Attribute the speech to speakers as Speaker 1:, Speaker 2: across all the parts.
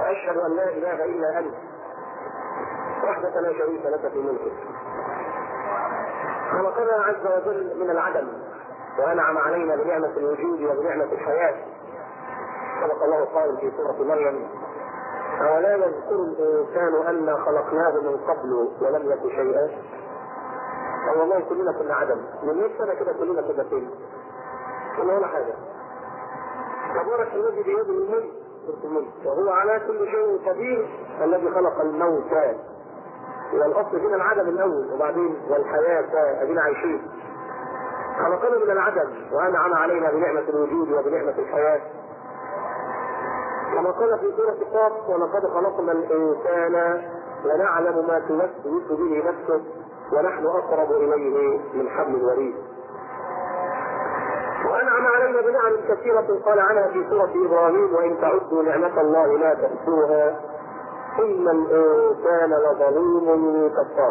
Speaker 1: وأشهد أن لا إله إلا أنت وحدك لا شريك لك في ملكك. خلقنا عز وجل من العدم وأنعم علينا بنعمة الوجود وبنعمة الحياة. سبق الله قائل في سورة مريم: أولا يذكر الإنسان أنا خلقناه من قبل ولم يك شيئا. والله كلنا كنا عدم، من 100 سنة كده كلنا كنا فين؟ كنا ولا حاجة. تبارك الذي بيده الملك وهو على كل شيء قدير، الذي خلق الموت والاصل فينا العدم الاول وبعدين والحياه ادينا عايشين. خلقنا من العدم وانعم علينا بنعمه الوجود وبنعمه الحياه. كما قال في سوره قاف: ولقد خلقنا الانسان ونعلم ما توسوس به نفسه ونحن اقرب اليه من حبل الوريد. وانعم علينا بنعم كثيره قال عنها في سوره ابراهيم: وان تعدوا نعمه الله لا تحصوها ان الانسان لظلوم كفار.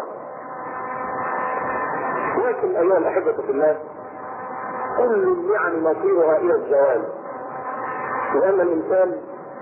Speaker 1: لكن ايها الاحبه في الله، كل النعم مصيرها الى الزوال، لان الانسان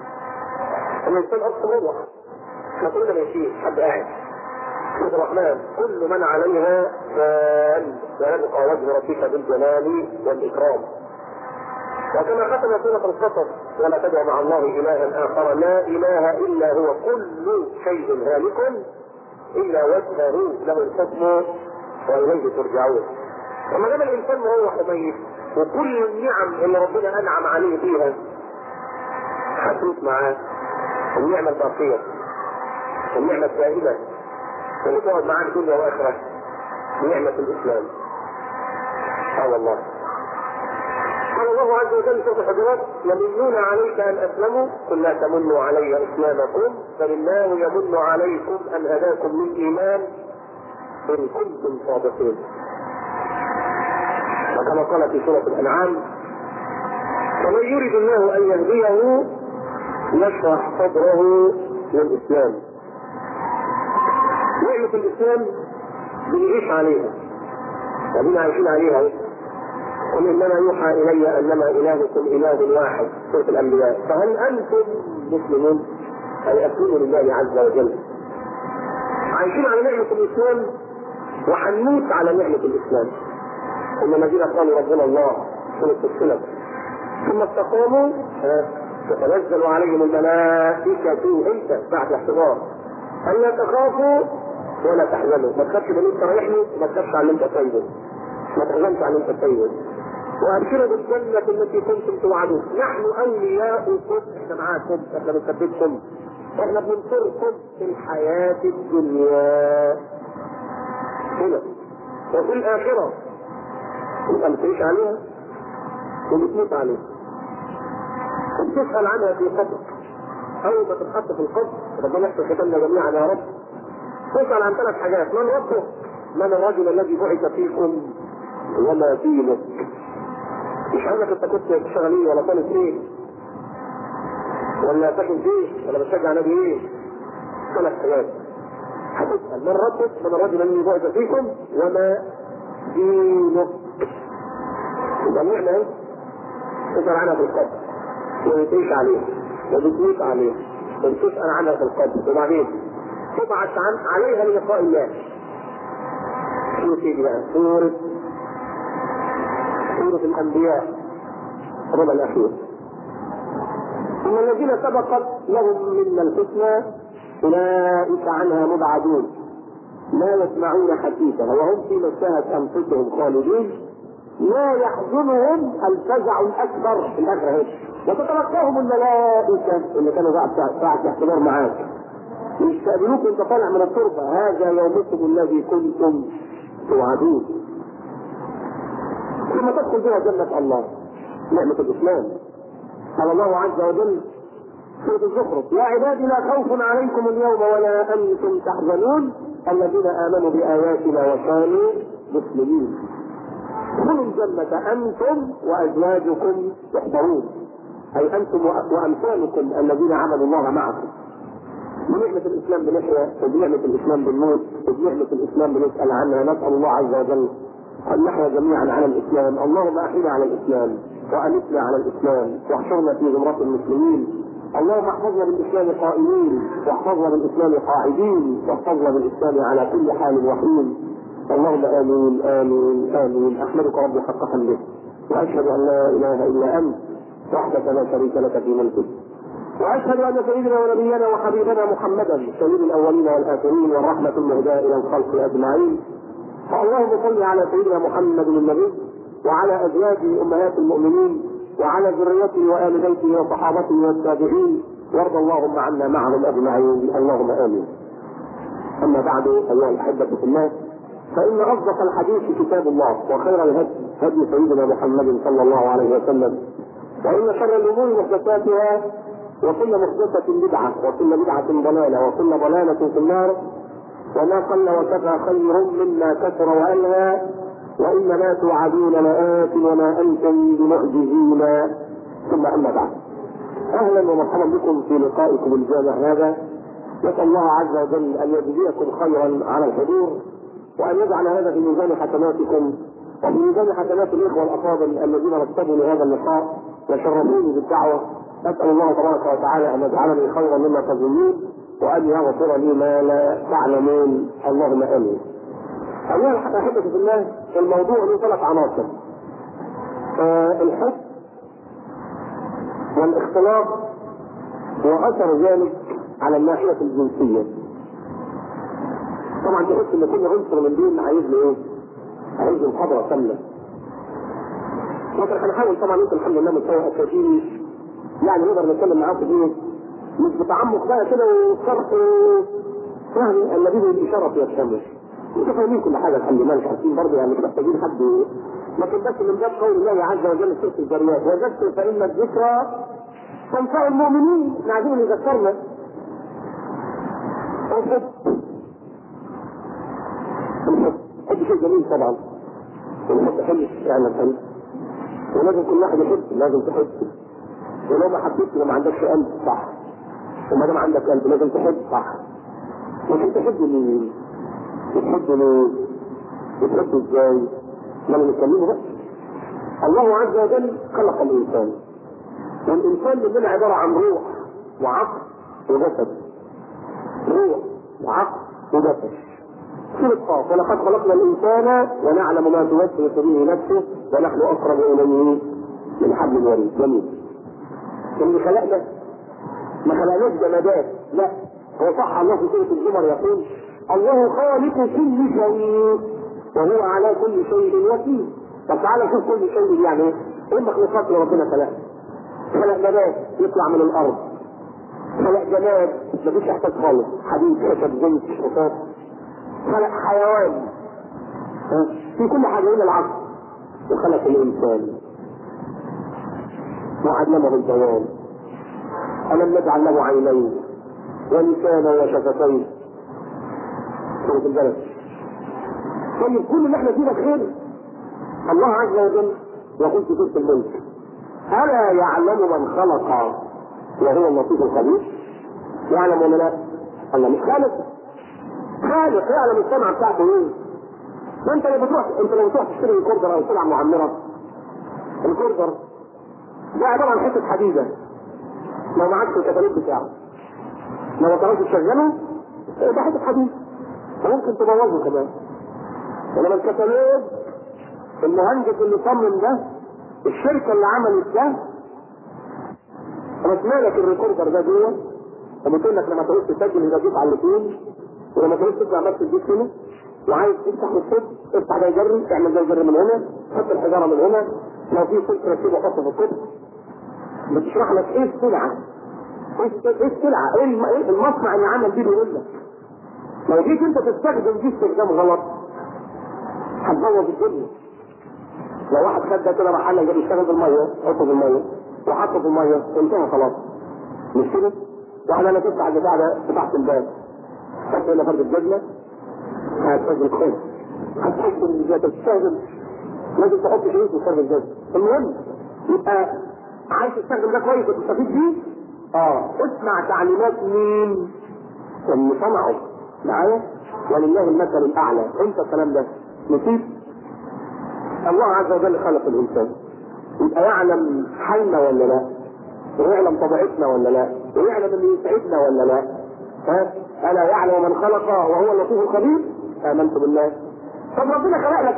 Speaker 1: اصلا روح، احنا كلنا ماشيين، حد قاعد سبحان الرحمن: كل من عليها فان ويبقى وجه ربك بالجلال والاكرام. وكما ختم سورة القصص: ولا تدع مع الله إلها آخر لا إله إلا هو كل شيء هالك إلا وجهه له الحكم وإليه ترجعون. وما دام الإنسان هو ميت وكل النعم اللي ربنا أنعم عليه فيها حدث معاه النعمة الباقية، النعمة الدائمة اللي تقعد معاه الدنيا وآخرة، نعمة الإسلام. والله قال الله عز وجل في الحجرات: يمنون عليك ان اسلموا قل لا تمنوا علي اسلامكم بل الله يمن عليكم ان هداكم للايمان ان كنتم صادقين. وكما قال في سوره الانعام: ومن يرد الله ان يهديه يشرح صدره للاسلام. نعمه الاسلام بنعيش عليها وبنا عايشين عليها. قل انما يوحى الي انما الهكم اله واحد، سوره الانبياء. فهل انتم مسلمون؟ اي اسلموا لله عز وجل. عايشين على نعمه الاسلام وحنموت على نعمه الاسلام. ان الذين قالوا ربنا الله سوره السلف ثم استقاموا تتنزل عليهم الملائكه، انت بعد الاحتضار، الا تخافوا ولا تحزنوا. ما تخافش من انت رايحني وما تخافش عن انت سايبه، ما تحزنش عن انت سايبه. وابشروا بالجنة التي كنتم توعدون، نحن اولياؤكم، احنا معاكم، احنا بنثبتكم، احنا بننصركم في الحياة الدنيا هنا وفي الآخرة. انت بتعيش عليها وبتموت عليها وبتسأل عنها في قبرك. أول ما تتحط في القبر، ربنا يحفظ ختمنا جميعا يا رب، تسأل عن 3 حاجات: من ربك؟ من الرجل الذي بعث فيكم؟ وما دينك؟ مش عارف انت كنت بتشتغل ايه ولا طالب ايه ولا ساكن فين ولا بتشجع نادي ايه. 3 حاجات هتسأل: من ربك؟ من الرجل الذي بعث فيكم؟ وما دينك؟ يبقى نعمة ايه؟ تسأل عنها في القبر وبتعيش عليها وبتموت عليها وبتسأل عنها في القبر، وبعدين تبعث عليها للقاء الله. شو تيجي بقى؟ سورة الأنبياء الربع الأخير: إن الذين سبقت لهم منا الحسنى أولئك عنها مبعدون لا يسمعون حديثا وهم فيما اشتهت أنفسهم خالدون لا يحزنهم الفزع الأكبر في الآخرة. وتتلقاهم الملائكة اللي كانوا ساعة الاحتضار معاك يستقبلوك وانت طالع من التربة: هذا يومكم الذي كنتم توعدون. ثم تدخل بها جنة الله، نعمة الإسلام. قال الله عز وجل سورة الزخرف: يا عبادي لا خوف عليكم اليوم ولا أنتم تحزنون الذين آمنوا بآياتنا وكانوا مسلمين. ادخلوا الجنة أنتم وأزواجكم تحبرون، أي أنتم وأمثالكم الذين عملوا الله معكم. بنعمة الإسلام بنحيا، وبنعمة الإسلام بنموت، وبنعمة الإسلام بنسأل عنها. نسأل الله عز وجل أن نحيا جميعا على الإسلام. اللهم أحينا على الإسلام وأمتنا على الإسلام واحشرنا في زمرة المسلمين اللهم احفظنا بالاسلام قائمين، واحفظنا بالاسلام قاعدين، واحفظنا بالاسلام على كل حال وحين. اللهم امين امين امين. احمدك ربي حق حمده، واشهد ان لا اله الا انت وحدك لا شريك لك في ملكك، واشهد ان سيدنا ونبينا وحبيبنا محمدا سيد الاولين والاخرين والرحمه المهداه الى الخلق اجمعين. فاللهم صل على سيدنا محمد النبي وعلى ازواجه امهات المؤمنين وعلى ذريته وآل بيته وصحابته والتابعين، وارض اللهم عنا معهم اجمعين، اللهم امين. اما بعد، ايها الاحبه في الله، فان اصدق الحديث كتاب الله، وخير الهدي هدي سيدنا محمد صلى الله عليه وسلم، وان شر الامور محدثاتها، وكل محدثه بدعه، وكل بدعه ضلاله، وكل ضلاله في النار. وما قل وكفى خير مما كثر والهى، وانما توعدون لآت وما انتم بمعجزين. ثم اما بعد، اهلا ومرحبا بكم في لقائكم الجامع هذا. نسال الله عز وجل ان يجزيكم خيرا على الحضور، وان يجعل هذا في ميزان حسناتكم وفي ميزان حسنات الاخوه الافاضل الذين رتبوا لهذا اللقاء وشرفوني بالدعوه. اسال الله تبارك وتعالى ان يجعلني خيرا مما تظنون، وان يغفر لي ما لا تعلمون، اللهم امين. أيها الأحبة في الله، الموضوع له 3 عناصر: الحب والاختلاط وأثر ذلك على الناحية الجنسية. طبعا تحس ان كل عنصر من دول عايز له ايه؟ عايز له محاضرة كاملة. لكن هنحاول طبعا انت الحمد لله مستوى اساسي، يعني نقدر نتكلم معاكم فيه مش بتعمق بقى كده وشرح فهم النبي بالاشارة في الشمس. انتوا فاهمين كل حاجه الحمد لله، مش عارفين برضه يعني مش محتاجين حد، لكن بس من باب قول الله عز وجل في سوره الذريات: وذكر فان الذكرى تنفع المؤمنين. احنا عايزين نذكرنا. الحب شيء جميل طبعا، والحب حلو فعلا حلو، ولازم كل واحد يحب، لازم تحب. ولو ما حبيتش لو ما عندكش قلب صح، وما دام عندك قلب لازم تحب صح. لكن تحب مين؟ بتحب ليه؟ بتحب ازاي؟ لما نتكلمه بقى. الله عز وجل خلق الانسان، والانسان مننا عباره عن روح وعقل وجسد. روح وعقل وجسد. سورة قاف: ولقد خلقنا الانسان ونعلم ما توسوس به نفسه ونحن اقرب اليه من حبل الوريد. جميل. اللي خلقنا ما خلقناش جمادات، لا، هو صح الله في سورة الزمر يقول: الله خالق كل شيء وهو على كل شيء وكيل. طب تعالى شوف كل شيء يعني ايه المخلوقات اللي ربنا خلقها. خلق نبات يطلع من الارض، خلق جماد مفيش احساس خالص، حديد خشب زيت شفاف، خلق حيوان في كل حاجه الا العقل، وخلق الانسان وعلمه البيان. الم نجعل له عينين ولسانا وشفتين. سورة البلد. طيب كل اللي احنا فيه ده خير. الله عز وجل يقول في سورة الملك: ألا يعلم من خلق وهو اللطيف الخبير؟ يعلم ولا لا؟ الله مش خالق، خالق يعلم الصنعة بتاعته ايه. ما انت لو بتروح تشتري الكوردر او سلعة معمرة، الكوردر ده عبارة عن حتة حديدة، لو معكش الكتالوج بتاعه لو ما تعرفش تشغله ده حتة حديد وممكن تبوظه كمان. ولما الكتالوج المهندس اللي صمم ده، الشركة اللي عملت ده، رسمالك الريكوردر ده جوه، وبتقول لك لما تعوز تسجل يبقى جيب على الاثنين، ولما تعوز تطلع بس تجيب هنا، وعايز تفتح الصوت افتح ده يجري، تعمل ده يجري من هنا، تحط الحجاره من هنا، لو في صوت ركبه حطه في الصوت. بتشرح لك ايه السلعه، ايه السلعه، ايه المصنع اللي عمل دي بيقول لك. لو جيت انت تستخدم دي استخدام غلط هتبوظ الدنيا. لو واحد خد ده كده راح قال لك بيشتغل بالميه، حطه في الميه وحطه في الميه انتهى خلاص، مش كده؟ واحد انا تفتح البتاع ده فتحت الباب، حط هنا فرد الجزمه هتسجل خير، هتحط الجزمه تستخدم لازم تحط شريط في فرد الجزمه. المهم يبقى عايز تستخدم ده كويس وتستفيد بيه، اسمع تعليمات مين؟ اللي صنعه معايا، ولله المثل الاعلى. انت الكلام ده نسيت؟ الله عز وجل خلق الانسان، يبقى يعلم حالنا ولا لا؟ ويعلم طبيعتنا ولا لا؟ ويعلم اللي يسعدنا ولا لا؟ ها؟ الا يعلم من خلق وهو اللطيف الخبير؟ امنت بالله. طب ربنا خلق لك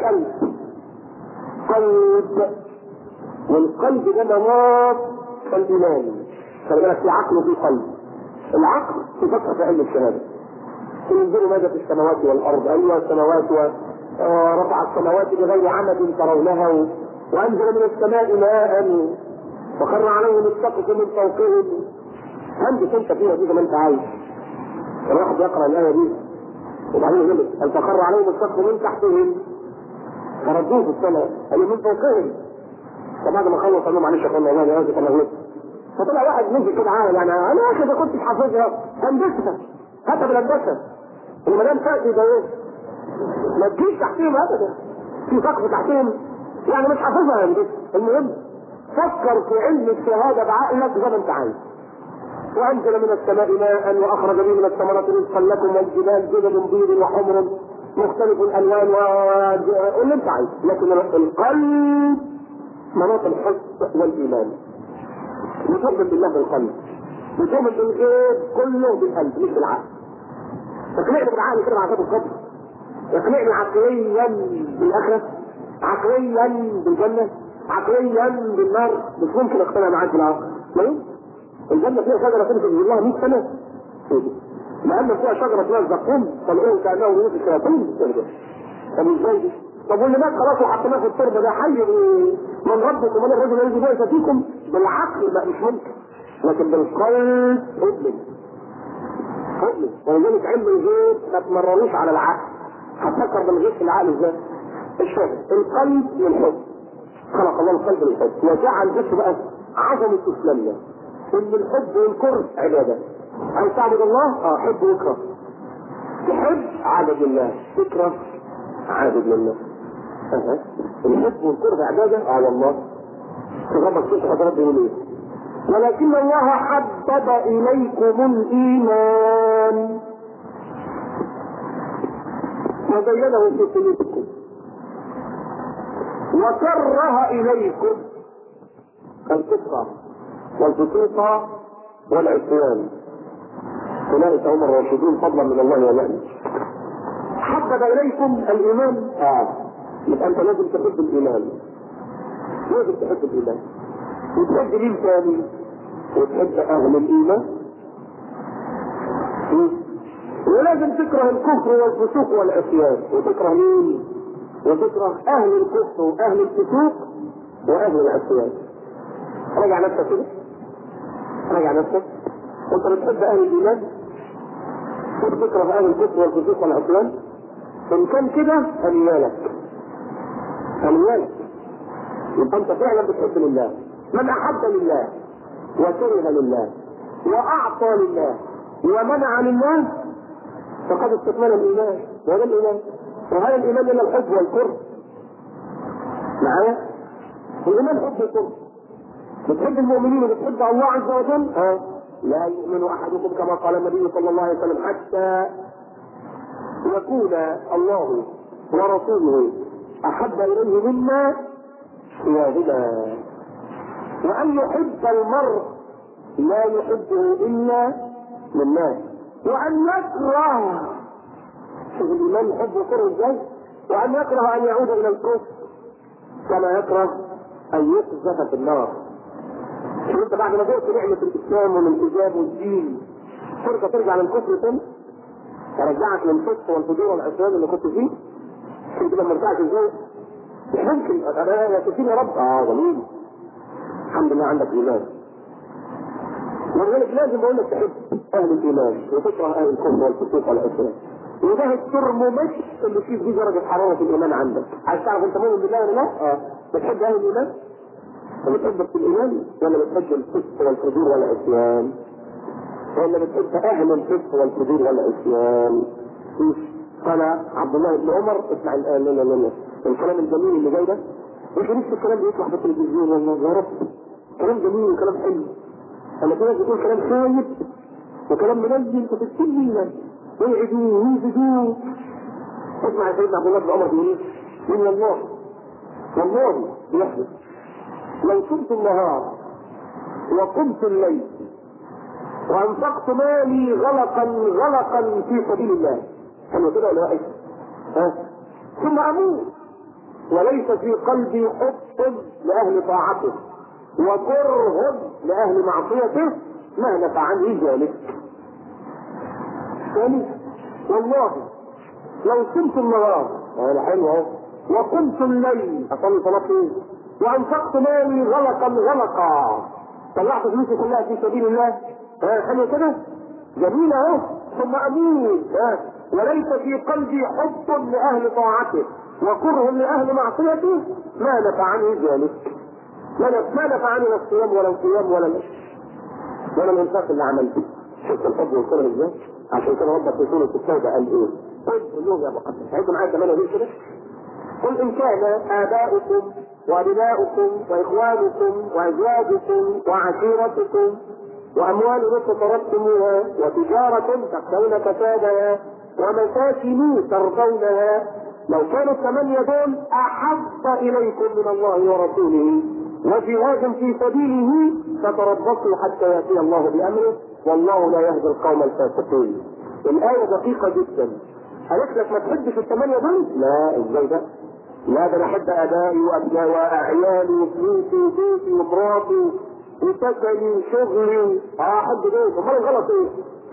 Speaker 1: قلب، والقلب ده نماط الايمان. خلي بالك، في عقل وفي قلب. العقل في فتحه علم الشهاده، انظروا ماذا في السماوات والارض، ايها السماوات ورفع السماوات بغير عمد ترونها وانزل من السماء ماء وخر عليهم السقف من فوقهم. انت انت فيها دي زي ما انت عايز. الواحد يقرا الايه دي وبعدين يقول ان تخر عليهم السقف من تحتهم فردوه في السماء قالوا من فوقهم. فبعد ما خلص قال لهم معلش يا اخوانا والله انا اسف انا غلطت. فطلع واحد نزل كده عامل يعني انا يا اخي اذا كنت حافظها هندسها هاتها بالهندسه وما دام تاتي ده ايه؟ ما تجيش تحتهم ابدا في سقف تحتهم يعني مش حافظها هندسه. المهم فكر في علم الشهاده بعقلك زي ما انت عايز. وانزل من السماء ماء واخرج به من الثمرات رزقا لكم والجبال جدد بيض وحمر مختلف الالوان واللي انت عايز. لكن القلب مناط الحب والايمان. بتؤمن بالله بالقلب، بتؤمن بالغيب كله بالقلب مش بالعقل. تقنعني بالعقل كده مع عذاب القبر، تقنعني عقليا بالاخره، عقليا بالجنه، عقليا بالنار. مش ممكن اقتنع معاك بالعقل. ليه؟ الجنه فيها شجره تنفذ بالله 100 سنه لان فيها شجره اسمها الزقوم طلعوه كانه رؤوس الشياطين. طب ازاي دي؟ طب واللي مات خلاص وحطيناه في التربه ده حي من ربكم ومن الرجل الذي بعث فيكم. بالعقل لا مش ممكن، لكن بالقلب اؤمن. ولذلك علم الغيب ما تمرروش على العقل. هتفكر بالغيب في العقل ازاي؟ الشهد القلب والحب. خلق الله القلب والحب وجعل بس بقى عظمه اسلامنا ان الحب والكره عباده. عايز تعبد الله؟ حب وكره. تحب عبد الله، تكره عابد لله. الحب والكره عباده؟ والله. ربك شوف حضرات بيقول ايه؟ ولكن الله حبب اليكم الايمان وزينه في قلوبكم وكره اليكم الكفر والفسوق والعصيان اولئك هم الراشدون فضلا من الله ونعمه. حبب اليكم الايمان. يبقى انت لازم تحب الايمان، لازم تحب الايمان وتحب مين ثاني؟ وتحب اهل الايمان. ولازم تكره الكفر والفسوق والعصيان. وتكره مين؟ وتكره اهل الكفر واهل الفسوق واهل العصيان. راجع نفسك كده، راجع نفسك. وانت بتحب اهل الايمان وتكره اهل الكفر والفسوق والعصيان. ان كان كده انيالك يبقى انت فعلا بتحب لله. من احب لله وكره لله واعطى لله ومنع لله فقد استكمل الايمان. وهذا الايمان، وهذا الايمان الا الحب والكره. معايا؟ الايمان حب وكره. بتحب المؤمنين وبتحب الله عز وجل. لا يؤمن احدكم كما قال النبي صلى الله عليه وسلم حتى يكون الله ورسوله احب اليه مما سواهما. وان يحب المرء لا يحبه الا لله. وان يكره، شوف الايمان يحب وكره ازاي. وان يكره ان يعود الى الكفر كما يكره ان يقذف في النار. شوف انت بعد ما ذقت نعمه الاسلام والالتزام والدين ترجع للكفر تاني؟ ارجعك للفسق والفجور والعصيان اللي كنت فيه؟ شوف لما رجعت ازاي؟ مش ممكن. انا يا كثير يا رب جميل الحمد لله عندك ايمان. ولذلك لازم اقول لك تحب اهل الايمان وتكره اهل الكفر والفسوق والعصيان. وده الترمومتر اللي فيه دي درجه حراره الايمان عندك. عايز تعرف انت مؤمن بالله ولا لا؟ بتحب اهل الايمان؟ بتحب في الايمان ولا بتحب الفسق والفجور والعصيان؟ ولا بتحب اهل الفسق والفجور والعصيان؟ قال عبد الله بن عمر اسمع الان لا الكلام الجميل اللي جاي ده. مش نفس الكلام بيطلع في التلفزيون والله يا رب كلام جميل وكلام حلو. اما في ناس بتقول كلام خايب وكلام منزل وتستنى ويعدوه ويزيدوه. اسمع يا سيدنا عبد الله بن عمر بيقول ايه؟ من والله يحدث لو صمت النهار وقمت الليل وانفقت مالي غلقا في سبيل الله. حلو كده ولا لا؟ ثم اموت وليس في قلبي حب لاهل طاعته وكره لاهل معصيته، ما نفعني ذلك. والله لو صمت النهار حلو اهو وقمت الليل اصلي صلاه وانفقت مالي غلقا، طلعت فلوسي كلها في سبيل الله، حلو كده جميله اهو، ثم اموت وليس في قلبي حب لاهل طاعته وكره لاهل معصيته، ما نفعني ذلك. ما نفعني لا الصيام ولا القيام ولا الانفاق اللي عملته. شفت الحب والكره ازاي؟ عشان كده ربك في سوره التوبه قال ايه؟ قل لهم يا مقدس عيدوا معايا كمان ليه كده؟ قل ان كان اباؤكم وابناؤكم واخوانكم وازواجكم وعشيرتكم واموال اقترفتموها وتجاره تخشون كسادها ومساكن ترضونها، لو كانوا الثمانيه دول احب اليكم من الله ورسوله وجهاد في سبيله فتربصوا حتى ياتي الله بامره والله لا يهدي القوم الفاسقين. الايه دقيقه جدا. قالت لك ما تحبش الثمانيه دول؟ لا، ازاي ده؟ لا، ده انا احب ابائي وابنائي واعيالي وفلوسي وبيتي ومراتي وسكني وشغلي، احب دول. امال الغلط ايه؟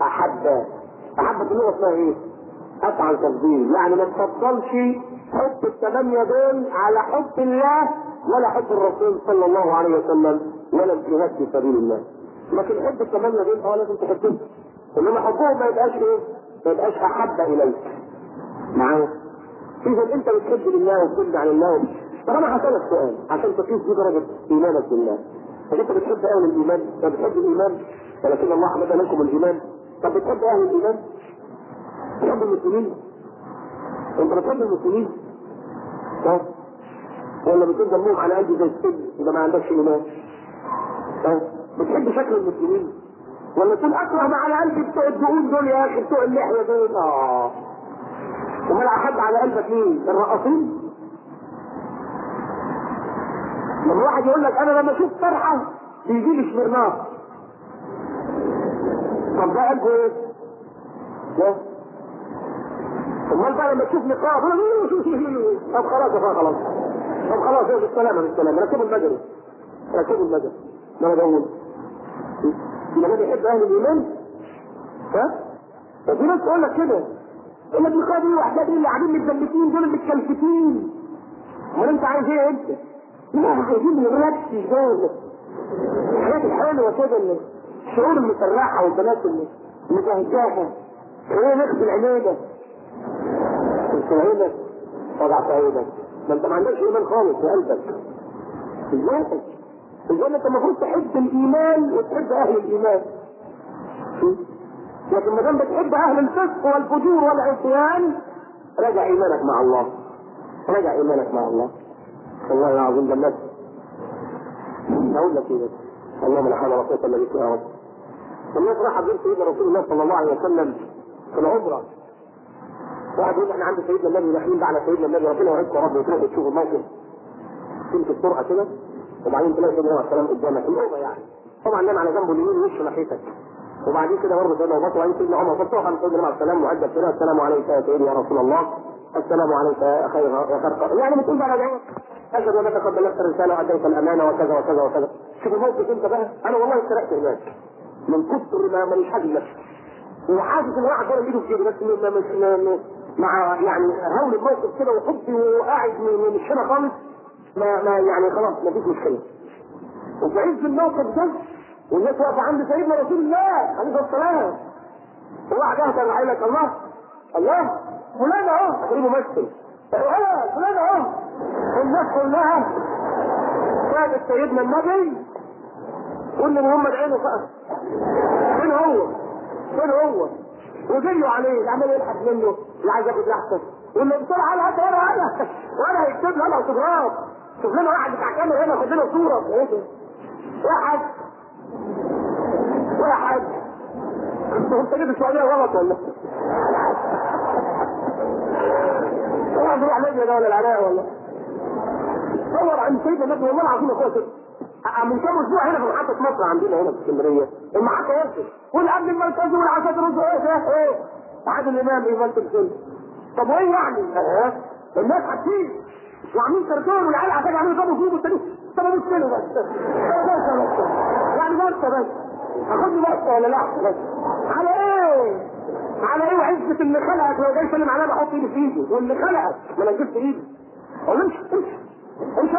Speaker 1: احب اللغه اسمها ايه؟ افعل تفضيل، يعني ما تفضلش حب الثمانيه دول على حب الله ولا حب الرسول صلى الله عليه وسلم ولا الجهاد في سبيل الله. لكن حب الثمانيه دول لازم تحبهم، انما حبهم ما يبقاش ايه؟ ما يبقاش احب اليك. معايا؟ اذا انت بتحب لله وتحب عن الله. طب انا هسالك سؤال عشان تقيس دي درجه ايمانك بالله. طب انت بتحب اهل الايمان؟ طب بتحب الايمان؟ ولكن الله حمد لكم الايمان. طب بتحب اهل الايمان؟ بتحب المسلمين؟ انت بتحب المسلمين؟ ها؟ ولا بتقول دمهم على قلبي زي السجن اذا ما عندكش ايمان؟ ها؟ بتحب شكل المسلمين؟ ولا تقول اكره ما على قلبي بتوع الدقون دول يا اخي، بتوع اللحيه دول؟ امال احب على قلبك مين؟ الرقاصين؟ لما واحد يقول لك انا لما اشوف فرحه بيجي لي اشمئناص، طب ده قلبه ايه؟ ده امال بقى لما تشوف نقاب طب خلاص يا خلاص، طب خلاص يا بالسلامه ركبوا المجري ما انا بقول لما بيحب اهل الايمان. ها؟ ففي ناس تقول لك كده، يقول لك نقاب ايه واحده دي اللي قاعدين متزلفين دول متكلفتين، امال انت عايز ايه انت؟ لا عايزين نركز شويه الحاجات الحلوه كده، الشعور المسرحه والبنات المزهزاها، خلينا نغسل عينينا عينك وضع في عينك. ما انت ما عندكش ايمان خالص في قلبك. ازاي انت المفروض تحب الايمان وتحب اهل الايمان، لكن ما دام بتحب اهل الفسق والفجور والعصيان راجع ايمانك مع الله. والله العظيم ده الناس اقول لك ايه، اللهم لا حول ولا قوه الا بك يا رب. الناس راح تزور سيدنا رسول الله صلى الله عليه وسلم في العمره، واحد يقول احنا عند سيدنا النبي داخلين على سيدنا النبي، ربنا يعزكم يا رب وتروحوا تشوفوا الموقف تمشي بسرعه كده وبعدين تلاقي سيدنا عليه السلام قدامك الاوضه يعني، طبعا نام على جنبه اليمين وشه ناحيتك، وبعدين كده برضه سيدنا ابو بكر وبعدين سيدنا عمر فتوح عن سيدنا عليه السلام وعدى كده السلام عليك يا سيدي يا رسول الله، السلام عليك يا خير يعني بتقول بقى جواب اشهد انك قد بلغت الرساله واديت الامانه وكذا وكذا وكذا. شوف الموقف انت بقى، انا والله سرقت هناك من كثر ما مش حاجه نفسي وحاسس ان واحد ضرب ايده في جيبي، بس مع يعني هول الموقف كده وحبي وقاعد مش هنا خالص، ما يعني خلاص ما فيش مشكله. وفي عز الموقف ده والناس واقفه عند سيدنا رسول الله عليه الصلاه والسلام، وواحد اهدى راح لك الله فلان اهو تقريبا ممثل فلان اهو، الناس كلها شافت سيدنا النبي كل محمد عينه فقط فين هو وجيوا عليه عمال يلحق منه اللي عايز ياخد لحظه واللي بسرعه على هات وانا هيكتب له انا اوتوجراف، شوف لنا واحد بتاع كاميرا هنا خد لنا صوره. ايه ده؟ واحد انت جيت السعوديه غلط ولا؟ واحد يروح ليبيا ده ولا العراق ولا؟ صور عن سيدنا النبي والله العظيم يا اخويا كده من كام اسبوع هنا في محطه مصر عندنا هنا في اسكندريه المحطه وقفت والامن المركزي والعساكر ايه عادل الامام يمثل فيلم. طب وايه يعني؟ الناس حاسين وعاملين كرتون والعيال عشان يعملوا جابوا فيه والتاني طب ابص له بس يعني بس اخد بس ولا لا بس على ايه؟ على ايه وعزة اللي خلقك لو جاي يسلم عليا بحط ايدي في ايدي واللي خلقك ما انا جبت ايدي اقول له امشي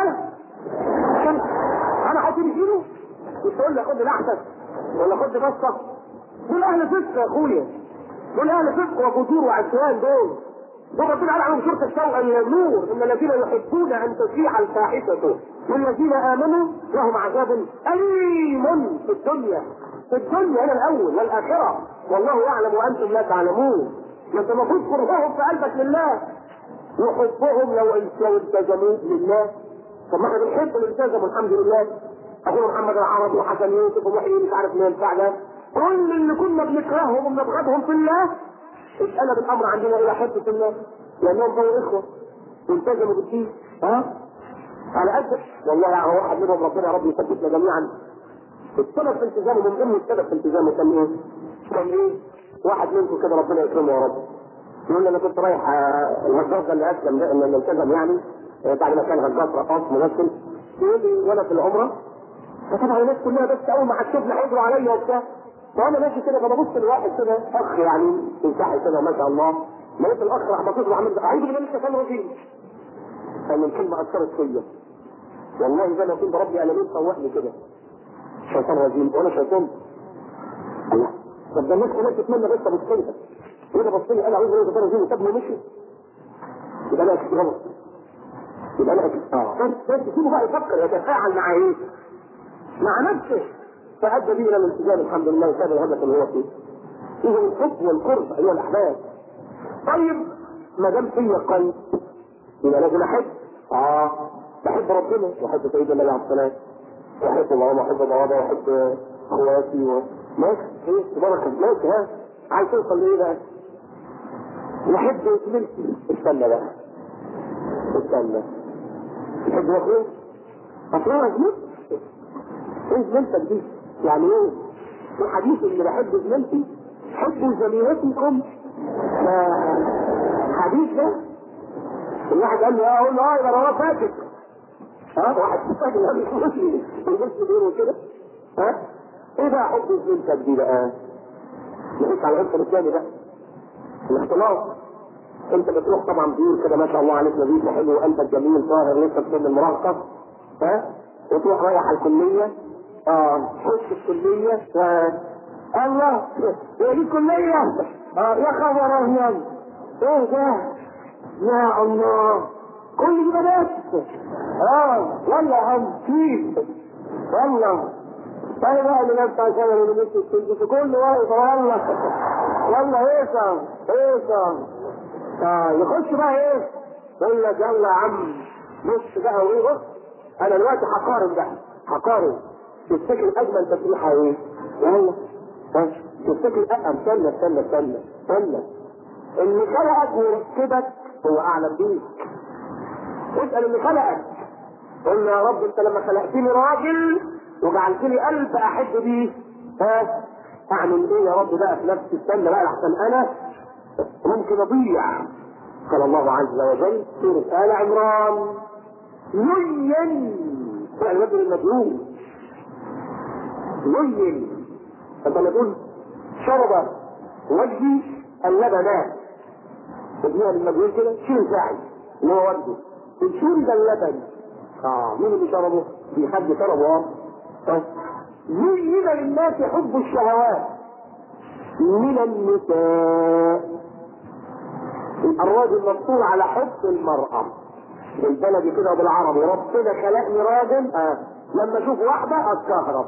Speaker 1: انا احط ايدي في ايده مش تقول لي خد لحظه ولا خد بصه. دول اهل صدق يا اخويا، دول اهل صدق وفجور وعصيان دول ربنا قال عنهم سورة التوبة النور ان الذين يحبون ان تشيع الفاحشة والذين امنوا لهم عذاب اليم في الدنيا هنا الاول والاخرة والله يعلم وانتم لا تعلمون. انت المفروض قربهم في قلبك لله وحبهم لو التزموا لله. طب ما احنا بنحب اللي التزموا الحمد لله، اخونا محمد العربي وحسن يوسف ومحيي مش عارف مين بتاع ده، كل اللي كنا بنكرههم وبنبغضهم في الله اتقلب الامر عندنا الى حب في الله لانهم كانوا اخوه والتزموا بالدين. على قد والله يعني واحد منهم ربنا يا رب يثبتنا جميعا. السبب في التزامه من ضمن السبب في التزامه كان ايه؟ واحد منكم كده ربنا يكرمه يا رب يقول لي انا كنت رايح الهجاص اللي اسلم ده اللي التزم يعني بعد ما كان هجاص رقاص ممثل، يقول لي وانا في العمره فطبعا الناس كلها بس اول ما هتشوفني هيجروا عليا وبتاع، فانا ماشي كده فببص لواحد كده اخ يعني ينصحي كده ما شاء الله، لقيت الاخ راح باصص له عامل اعوذ بالله من الشيطان الرجيم. قال الكلمه اثرت فيا والله زي ما كنت ربي قلمين فوقني كده شيطان رجيم وانا شيطان. الله طب ده الناس كلها تتمنى بس ابص لها كده بص لي قال اعوذ بالله من الشيطان الرجيم وسابني ومشي يبقى انا اكيد غلط يبقى انا اكيد بس سيبه بقى يفكر يتفاعل مع ايه؟ مع نفسه فأدى به إلى الالتزام الحمد لله وساب الهدف اللي هو فيه. إذا الحب والقرب أيها الأحباب. طيب ما دام فيا قلب يبقى لازم أحب. بحب ربنا وأحب سيدنا النبي عليه الصلاة والسلام وأحب الله وأحب بابا وأحب أخواتي ماشي إيه بركة ماشي عايز توصل لإيه بقى؟ وأحب زميلتي استنى بقى تحب أخوك؟ أخوك زميلتي ايه زميلتك دي؟ يعني ايه؟ في حديث اللي بحب زميلتي حبوا زميلتكم. حديث ده الواحد قال لي اقول له يبقى رواه فاتك. واحد فاتك مش مسلم المسلم بيقولوا كده. ايه بقى حب زميلتك دي بقى؟ نخش على العنصر الثاني بقى الاختلاط. انت بتروح طبعا بيقول كده ما شاء الله عليك نظيف وحلو وقلبك جميل طاهر لسه في سن المراهقه وتروح رايح على الكليه تخش الكليه الله دي الكليه يا خبر ابيض ايه ده يا الله كل دي بنات يلا يا عم كيف يلا طيب بقى اللي نفسه عشان اللي نفسه تلبس كله واقف يلا ايه يخش بقى ايه يقول لك يلا يا عم بص بقى وايه بص انا دلوقتي هقارن تفتكر اجمل تسريحه ايه؟ يلا تفتكر استنى اللي خلقك وركبك هو اعلم بيك. اسال اللي خلقك قل يا رب انت لما خلقتني راجل وجعلتني قلب احب بيه اعمل ايه يا رب بقى في نفسي؟ استنى بقى لحسن انا ممكن اضيع. قال الله عز وجل سورة آل عمران لين فعل مبني المجهول لين انت لما تقول شرب وجهي اللبن ابنها للمجهول كده شيل فاعل اللي هو وجهه شرب اللبن مين اللي شربه؟ في حد شربه زين للناس حب الشهوات من النساء. الراجل مفصول على حب المرأة بالبلدي كده وبالعربي ربنا خلقني راجل لما اشوف واحدة اتكهرب.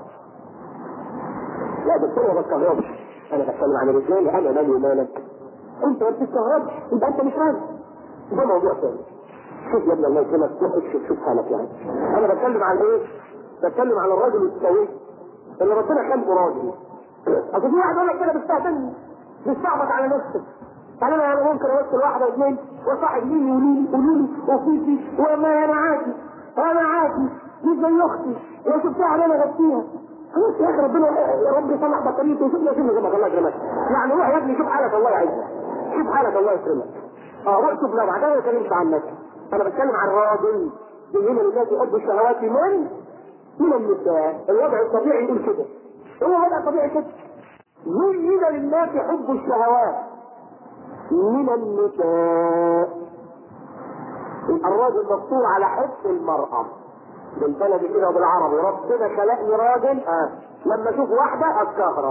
Speaker 1: لا دكتور ما بتكهربش انا بتكلم عن الرجال انا مالي ومالك انت ما بتتكهربش يبقى انت مش راجل ده موضوع ثاني. شوف يا ابن الله يكرمك شوف حالك يعني انا بتكلم عن ايه؟ بتكلم عن الراجل السوي اللي ربنا خلقه راجل. اصل في واحد يقول لك كده بيستعبط على نفسك انا ممكن اوصل واحده واثنين وصاحب مين يقولوا لي وفيكي وما انا عادي مش زي اختي وشفتها علينا غطيها. خلاص يا اخي ربنا يا رب يصلح بطاريته وشوفنا زي ما الله يكرمك. يعني روح يا ابني شوف حالك الله يعزك. شوف حالك الله يكرمك. روح شوف لو بعدين ما بتكلمش عنك. انا بتكلم عن الراجل زين للناس يحب الشهوات من النساء. الوضع الطبيعي يقول كده. هو وضع طبيعي كده. زين للناس يحب الشهوات من النساء. الراجل مفطور على حب المرأة. بالبلدي كده وبالعربي ربنا خلقني راجل لما اشوف واحدة اتكهرب.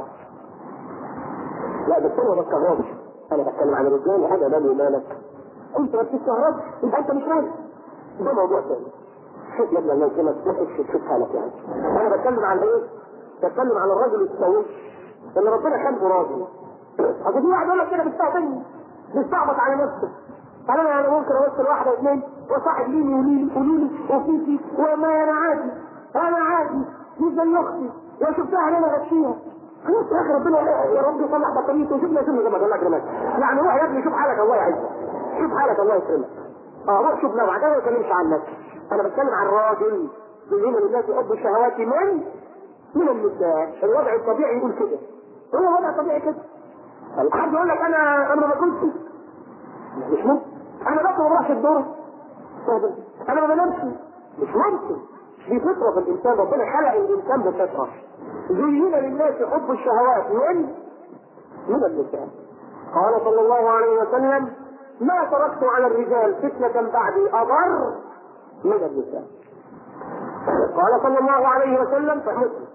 Speaker 1: لا بس انا ما بتكهربش. انا بتكلم عن الرجال وهذا مالي ومالك. انت ما بتتكهربش يبقى انت مش راجل. ده موضوع ثاني. شوف يا ابني الله يكرمك شوف حالك يعني. انا بتكلم عن ايه؟ بتكلم عن الراجل السوي اللي ربنا خلقه راجل. اصل في واحد يقول لك كده بيستعبط على نفسه. قال انا ممكن اوصل واحده واثنين وصاحب ليني وليني وفيكي وما انا عادي. انا عادي مش زي اختي وشفتها علينا غشيها. خلاص يا اخي ربنا يا رب يصلح بطاريته وشوفنا زي ما الله يكرمك. يعني روح يا ابني شوف حالك الله يعزك. شوف حالك الله يكرمك. روح شوف لو بعدين ما بتكلمش عنك. انا بتكلم عن الراجل زين للناس يحب الشهوات من النساء. الوضع الطبيعي يقول كده. هو وضع طبيعي كده. حد يقول لك انا ما باكلش. مش ممكن. انا باكل ما بروحش الدور. انا ما بنامش. مش ممكن. دي فطره في الانسان. ربنا خلق الانسان بفطره. زين للناس يحب الشهوات من النساء. قال صلى الله عليه وسلم ما تركت على الرجال فتنة بعدي اضر من النساء. قال صلى الله عليه وسلم في مسلم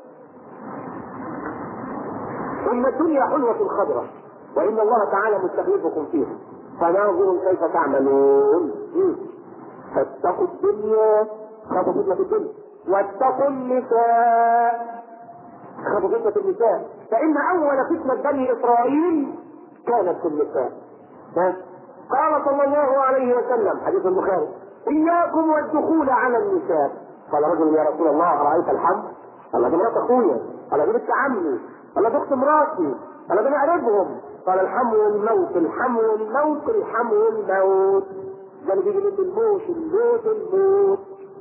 Speaker 1: ان الدنيا حلوة خضرة وان الله تعالى مستخلفكم فيها فناظروا كيف تعملون. فاتقوا الدنيا خافوا فتنة الدنيا واتقوا النساء خافوا فتنة النساء فإن أول فتنة بني إسرائيل كانت في النساء. قال صلى الله عليه وسلم حديث البخاري إياكم والدخول على النساء. قال رجل يا رسول الله أرأيت الحمد؟ قال دي مرات أخويا. قال دي بنت عمي. قال دي أخت مراتي. قال دي نعرفهم. قال الحم والموت الحم والموت الحم والموت. ده اللي بيجي من الموت.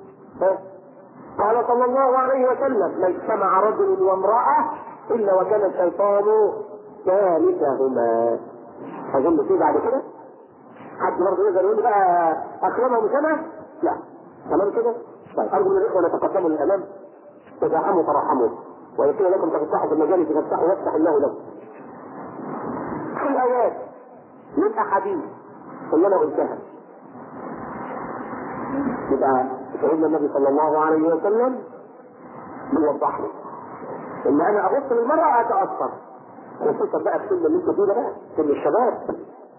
Speaker 1: قال صلى الله عليه وسلم ما اجتمع رجل وامرأة إلا وكان الشيطان ثالثهما. أظن في بعد كده حد برضه يقدر يقول بقى أكرمهم سنة؟ لا. تمام كده؟ طيب أرجو من الإخوة يتقدموا للأمام تترحموا ترحموا ويكون لكم تفتحوا في المجال تفتحوا يفتح الله لكم. في الآيات من أحاديث اللي أنا قلتها يبقى سيدنا النبي صلى الله عليه وسلم بيوضح لي ان انا ابص للمرأة اتأثر خصوصا بقى في سن اللي انتوا فيه ده بقى سن الشباب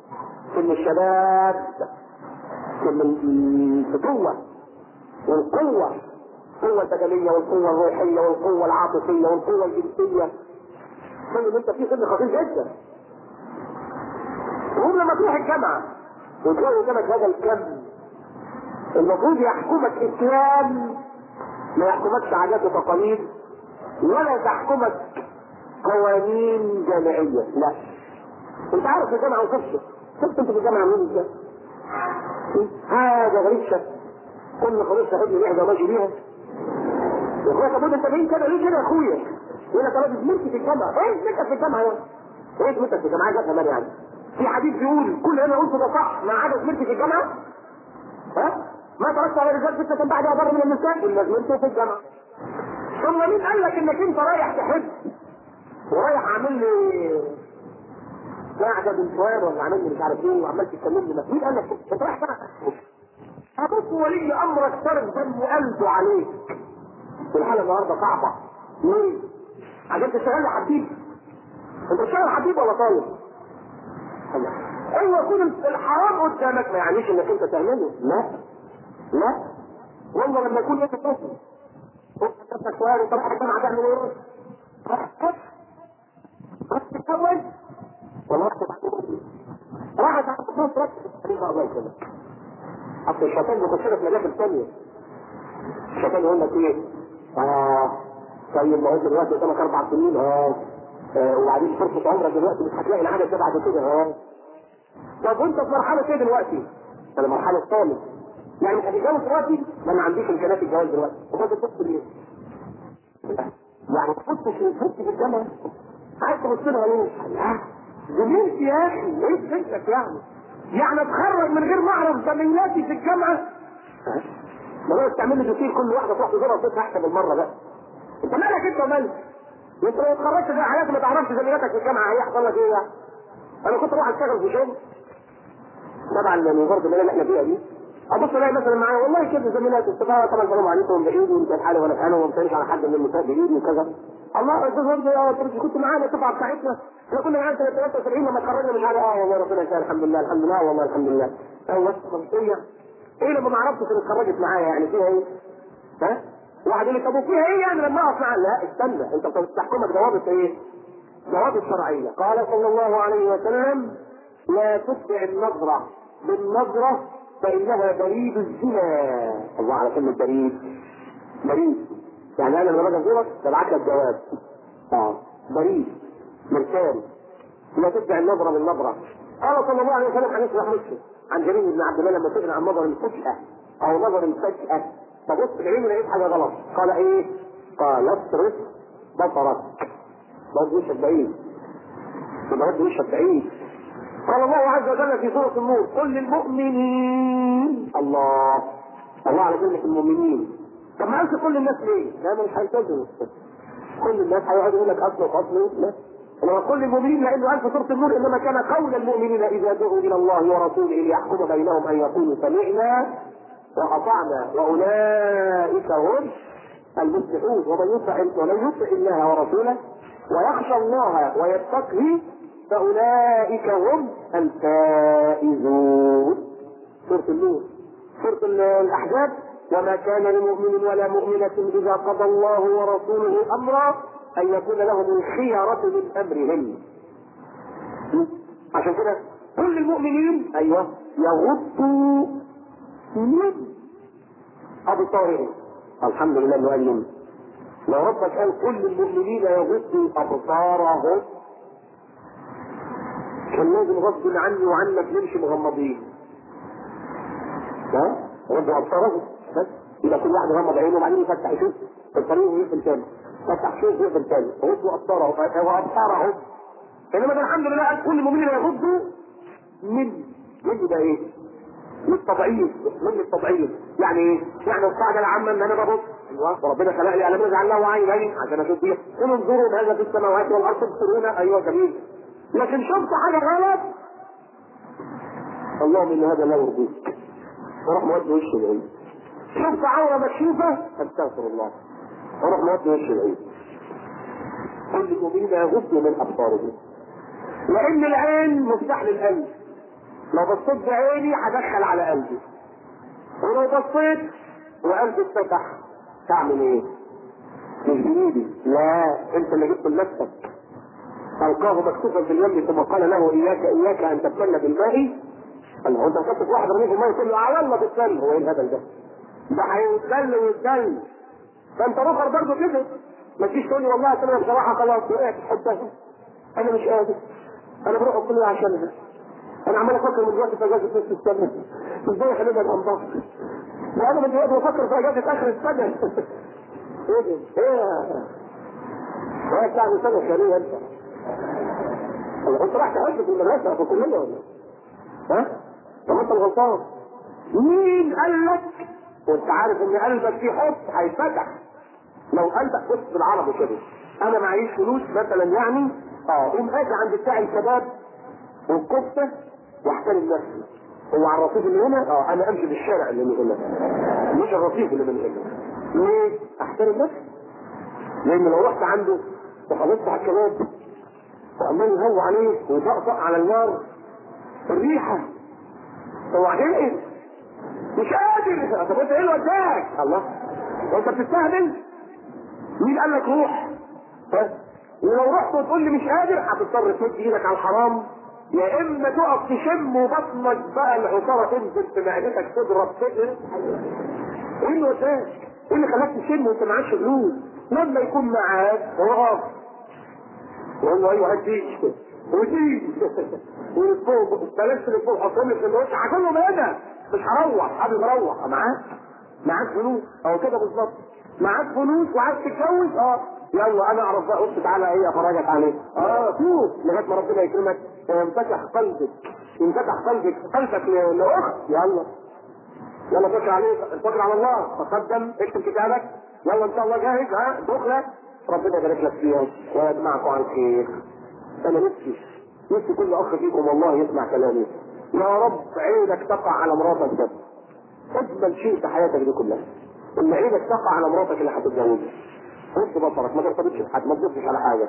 Speaker 1: سن الفتوة والقوة القوة البدنية والقوة الروحية والقوة العاطفية والقوة الجنسية. سن اللي انت فيه سن خطير جدا. وهم لما تروح الجامعة وتلاقي قدامك هذا الكم المفروض يحكمك اسلام ما يحكمكش عادات وتقاليد ولا تحكمك قوانين جامعية. لا انت عارف في الجامعة وشفت انت في الجامعة مين ازاي؟ هذا غريب شك كل خلاص صاحبني لعبة ماشي بيها يا اخويا طب انت مين كده ليه كده يا اخويا؟ يقول لك انا زميلتي في الجامعة. ايه زميلتك في الجامعة يعني؟ ايه زميلتك في الجامعة؟ عايز افهم انا يعني في حديث بيقول كل انا قلته ده صح ما عدا زميلتي في الجامعة؟ ما تركت على الرجال فتنة بعد أضر من النساء إلا زميلته في الجامعة. ثم مين قال لك إنك أنت رايح تحب ورايح عامل لي قاعدة بنتوان ولا عامل لي مش عارف إيه وعمال تتكلمني مين قال لك أنت رايح تحب؟ أبوك ولي أمرك صرف دم قلبه عليك. الحالة النهارده صعبة. ليه؟ عشان تشتغل حبيب. أنت بتشتغل حبيب ولا طالب؟ أيوه يكون الحرام قدامك ما يعنيش إنك أنت تعمله. لا والله لما يكون انت طفل انت شويه طب الجامعه هتعمل ايه؟ راح تتجوز ولا راحت على الفلوس ركز الله يكرمك. اصل الشيطان بيخش لك مجال ثانيه. الشيطان يقول لك ايه؟ طيب ما هو دلوقتي قدامك 4 سنين وبعدين فرصه عمرك دلوقتي مش هتلاقي العدد ده بعد كده طب وانت في مرحله ايه دلوقتي؟ انا مرحله الثالث يعني مش هتتجوز دلوقتي؟ ما انا عنديش امكانيات الجواز دلوقتي. وانت بتبص ليه؟ يعني تخش في الجامعه عايز تبص لها ليه؟ زميلتي يا اخي ايه فكرك يعني اتخرج من غير ما اعرف زميلاتي في الجامعه؟ ما هو تعمل لي دوسيل كل واحده تروح تزورها وتفتح احسن بالمره بقى. انت مالك انت ومالك؟ انت لو اتخرجت في حياتك ما تعرفش زميلاتك في الجامعه هيحصل لك ايه يعني؟ انا كنت اروح اشتغل في شغل تبع الوزاره اللي احنا فيها دي، ابص الاقي مثلا معايا والله كده زميلات استفاده طبعا السلام عليكم من بعيد وانت في حالي وانا في حالي وما بتسالش على حد من النساء بعيد وكذا. الله يا استاذ برضه يا كنت معانا الدفعه بتاعتنا احنا كنا معانا 73 لما اتخرجنا مش عارف والله ربنا يسهل الحمد لله الحمد لله والله الحمد لله. ايوه منطقيه ايه لما ما عرفتش اللي اتخرجت معايا يعني فيها ايه؟ ها؟ واحد يقول لي طب وفيها ايه يعني لما اقف معاها؟ لا استنى انت بتحكمك ضوابط ايه؟ ضوابط شرعيه. قال صلى الله عليه وسلم لا تتبع النظره بالنظره فانها بريد الزنا. الله على كلمه بريد يعني انا لما باجي ازورك ببعت لك جواب بريد مرسال. لا تتبع النظره بالنظره. قال صلى الله عليه وسلم حديث مسلم عن جرير بن عبد الله لما سئل عن نظر الفجأة او نظر الفجأة فبص في العين لقيت حاجه غلط قال ايه؟ قال اصرف بصرك برضه وشك بعيد برضه وشك بعيد. قال الله عز وجل في سورة النور قل للمؤمنين الله على كلمة المؤمنين. طب ما قالش كل الناس ليه؟ لا مش هيلتزموا كل الناس هيقعدوا يقول لك اصل وفصل لا انما كل المؤمنين لانه قال في سورة النور انما كان قول المؤمنين اذا دعوا الى الله ورسوله ليحكم بينهم ان يقولوا سمعنا واطعنا واولئك هم المفلحون. ومن يطع الله ورسوله ويخشى الله ويتقه فأولئك هم الفائزون. سورة النور. سورة الأحزاب وما كان لمؤمن ولا مؤمنة إذا قضى الله ورسوله أمرا أن يكون لهم الخيرة من أمرهم. عشان كده كل المؤمنين أيوه يغضوا من أبصارهم. الحمد لله المؤمن لو ربك قال كل المؤمنين يغضوا أبصارهم كان لازم غصب عني وعنك نمشي مغمضين. ها؟ غضوا أبصارهم بس يبقى كل واحد غمض عينه وبعدين يفتح يشوف في الطريق ويقفل تاني فتح يشوف ويقفل تاني غضوا أبصارهم. انما ده الحمد لله قال كل المؤمنين يغضوا من ده ايه؟ من التضعيف يعني ايه؟ يعني القاعده العامه ان انا ببص وربنا خلق لي علم يجعل له عينين عشان اشوف بيها قل انظروا ماذا في السماوات والارض تبصرون ايوه جميل لكن شفت حاجه غلط اللهم ان هذا لا يرضيك وروح مودي وش العين. شفت عوره مكشوفه استغفر الله وروح مودي وش العين. كل المؤمنين يغضوا من ابصارهم لان العين مفتاح للقلب. لو بصيت بعيني هدخل على قلبي ولو بصيت وقلبي اتفتح تعمل ايه؟ مش بايدي لا انت اللي جبت لنفسك. القاه مكتوفا في اليم ثم قال له اياك ان تبتل بالماء. قال له انت كنت في واحد رميه في الماء تقول له يلا بالسل هو ايه الهبل ده هيتسل ويتسل. فانت رخر برضه كده ما تجيش تقول لي والله انا بصراحه خلاص وقعت تحبها انا مش قادر انا بروح الكليه عشانها انا عمال افكر من دلوقتي في اجازه نص السنه ازاي اخليها الانضاف وانا من دلوقتي بفكر في اجازه اخر السنه ايه ده؟ ايه بتاع السنه خليه انت انت راح تهجد في المدرسه في الكليه ولا ها؟ طب انت الغلطان مين قال لك وانت عارف ان قلبك فيه حب هيتفتح لو قلبك بص بالعربي كده انا معيش فلوس مثلا يعني قوم اجي عند بتاع الكباب والكفته واحترم نفسي هو على الرصيف اللي هنا انا امشي بالشارع اللي من هنا مش الرصيف اللي من هنا. ليه؟ احترم نفسي لان لو رحت عنده وخلصت على الكباب وعمال يهوى عليه ويطقطق على النار الريحه وبعدين مش قادر طب انت ايه اللي وداك؟ الله وانت بتستهبل؟ مين قال لك روح؟ بس ولو رحت وتقول لي مش قادر هتضطر تمد ايدك على الحرام يا اما تقف تشم وبطنك بقى العصاره تنزل في معدتك تضرب صدر. ايه اللي وداك؟ ايه اللي خلاك تشم وانت معكش فلوس؟ لما يكون معاك اقف وقول له ايوه هديك ودي والفوق بلاش الفوق حطهم لي في الوش هاكلهم هنا مش هروح حابب اروح معاك فلوس او كده بالظبط. معاك فلوس وعايز تتجوز، يلا انا اعرف بقى، قلت تعالى ايه افرجك عليه، شوف لغايه ما ربنا يكرمك وينفتح قلبك، قلبك لاخت، يلا فكر عليك، فكر على الله، تقدم اكتب كتابك، يلا ان شاء الله جاهز، دخله، ربنا يبارك لك فيها ويجمعكم على الخير. انا نفسي كل اخ فيكم والله يسمع كلامي، يا رب عينك تقع على مراتك ده، اجمل شيء في حياتك دي كلها ان عينك تقع على مراتك اللي هتتجوزها، غض بصرك، ما ترتبطش بحد، ما تبصش على حاجه،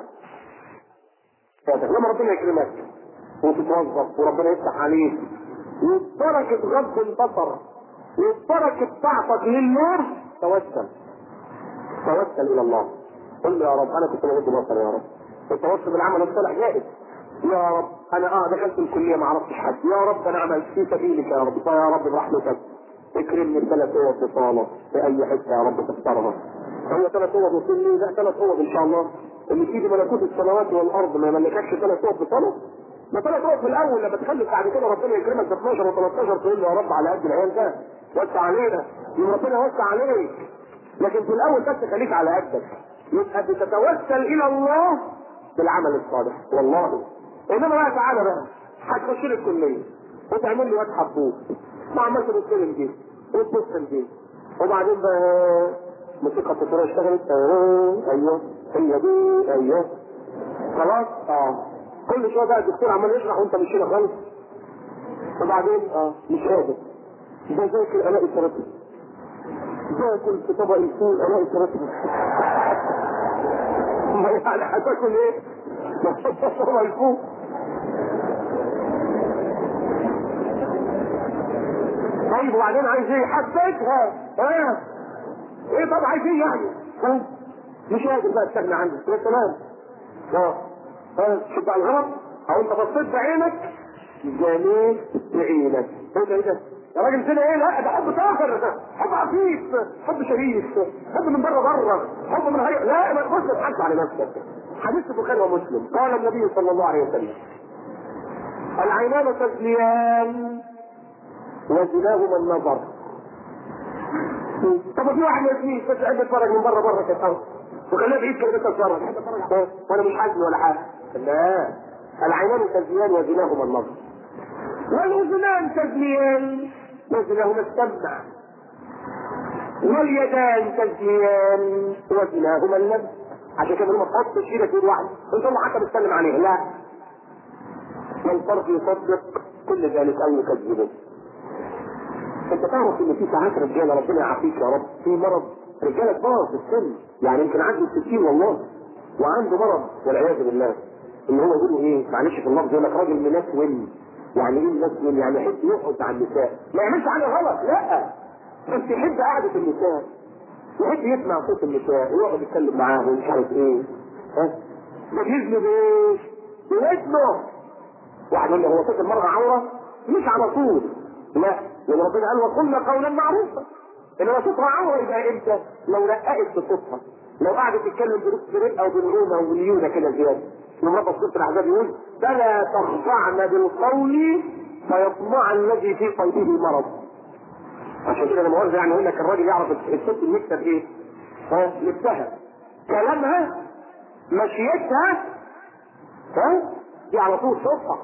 Speaker 1: لما ربنا يكرمك وتتوظف وربنا يفتح عليك وبركه غض البصر وبركه طاعتك للنور، توسل الى الله، قل له يا رب انا كنت بغض بصري يا رب، التوسل بالعمل الصالح جائز، يا رب انا دخلت الكليه ما عرفتش حد، يا رب انا عملت في سبيلك يا رب، فيا رب برحمتك اكرمني ب3 اوض في صاله في اي حته يا رب تختارها، هو 3 اوض وصل لي، لا 3 اوض ان شاء الله، اللي في ملكوت السماوات والارض ما يملككش 3 اوض في صاله، ما 3 اوض في الاول، لما تخلف بعد كده ربنا يكرمك ب 12 و13 تقول له يا رب على قد العيال ده وسع علينا، ربنا يوسع عليك، لكن في الاول بس خليك على قدك، يبقى بتتوسل الى الله بالعمل الصالح والله. انما بقى تعالى بقى هتخش لي الكليه وتعمل لي واد حبوب ما عملت بالسلم دي وتبصم دي، وبعدين بقى موسيقى التصوير اشتغلت، ايوه هي دي، ايوه خلاص، كل شويه بقى الدكتور عمال يشرح وانت مش هنا خالص، وبعدين مش قادر، ده ذاكر الاقي ترتب، باكل في طبق الفول الاقي ترتب، ما يعني هتاكل ايه؟ طبق الفول. طيب وبعدين عايز ايه؟ حبيتها، ايه طب عايز ايه يعني؟ مش قادر بقى استغنى عنه، يا سلام. شوف بقى الغلط، او انت بصيت بعينك جميل بعينك، ايه ده؟ يا راجل كده ايه؟ لا ده حب طاهر، حب عفيف، حب شريف، حب من بره، حب من هيئة، لا ما تبص تحس على نفسك. حديث البخاري ومسلم قال النبي صلى الله عليه وسلم: العينان تزنيان وزناهما النظر. طب في واحد يسميه بس قاعد يتفرج من بره كده وخلاه بعيد كده بتتفرج وانا مش حاسس ولا حاجه، لا، العينان تزنيان وزناهما النظر، والاذنان تزنيان وزناهما السمع، واليدان تزنيان وزناهما اللمس. عشان كده ما تحطش ايدك في ايد واحد انت الله حتى بتتكلم عليه، لا، والفرد يصدق كل ذلك او يكذبه. انت تعرف ان في ساعات رجاله ربنا يعافيك يا رب في مرض، رجاله كبار في السن يعني يمكن عنده 60 والله وعنده مرض والعياذ بالله، ان هو يقولوا ايه معلش في اللفظ يقول لك راجل منسول. يعني ايه منسول؟ يعني يحب يقعد على النساء، ما يعملش حاجه غلط، لا، بس يحب قعده النساء، يحب يسمع صوت النساء ويقعد يتكلم معاهم ومش عارف ايه، ده بيزني بايه؟ بودنه. واحد يقول لي هو صوت المرأة عورة؟ مش على طول، لا، لان ربنا قال وقلنا قولا معروفا، انما صوتها عورة يبقى امتى؟ لو رققت في صوتها، لو قعدت تتكلم برقة وبالعومة وباليونة كده زيادة. من رب سورة الأحزاب يقول: فلا تخضعن بالقول فيطمع الذي في قلبه مرض. عشان كده لما يعني يقول لك الراجل يعرف الست المكتب ايه؟ لبسها، كلامها، مشيتها، دي على طول صوتها.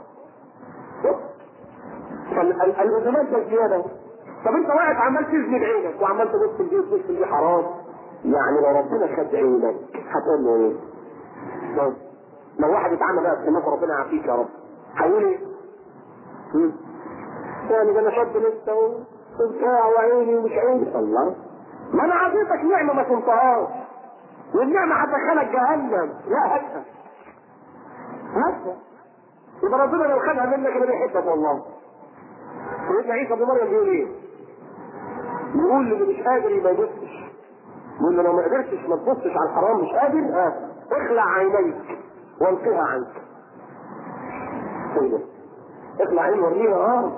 Speaker 1: فالأذنان ده زيادة. طب انت واقف عمال تزني بعينك وعمال تبص لدي وتبص لدي حرام، يعني لو ربنا خد عينك هتقول له ايه؟ لو واحد اتعمل بقى بسمك ربنا يعافيك يا رب هيقول ايه؟ يعني ده انا شاب لسه وبتاع وعيني ومش عيني، الله، ما انا عطيتك نعمه ما كنتهاش والنعمه هتدخلك جهنم، لا هاتها يبقى ربنا لو خدها منك يبقى بيحبك والله. سيدنا عيسى بن مريم بيقول ايه؟ بيقول اللي مش قادر يبقى يبصش، بيقول له لو ما قدرتش ما تبصش على الحرام مش قادر، اخلع عينيك والقها عنك. اخلع عين وريها،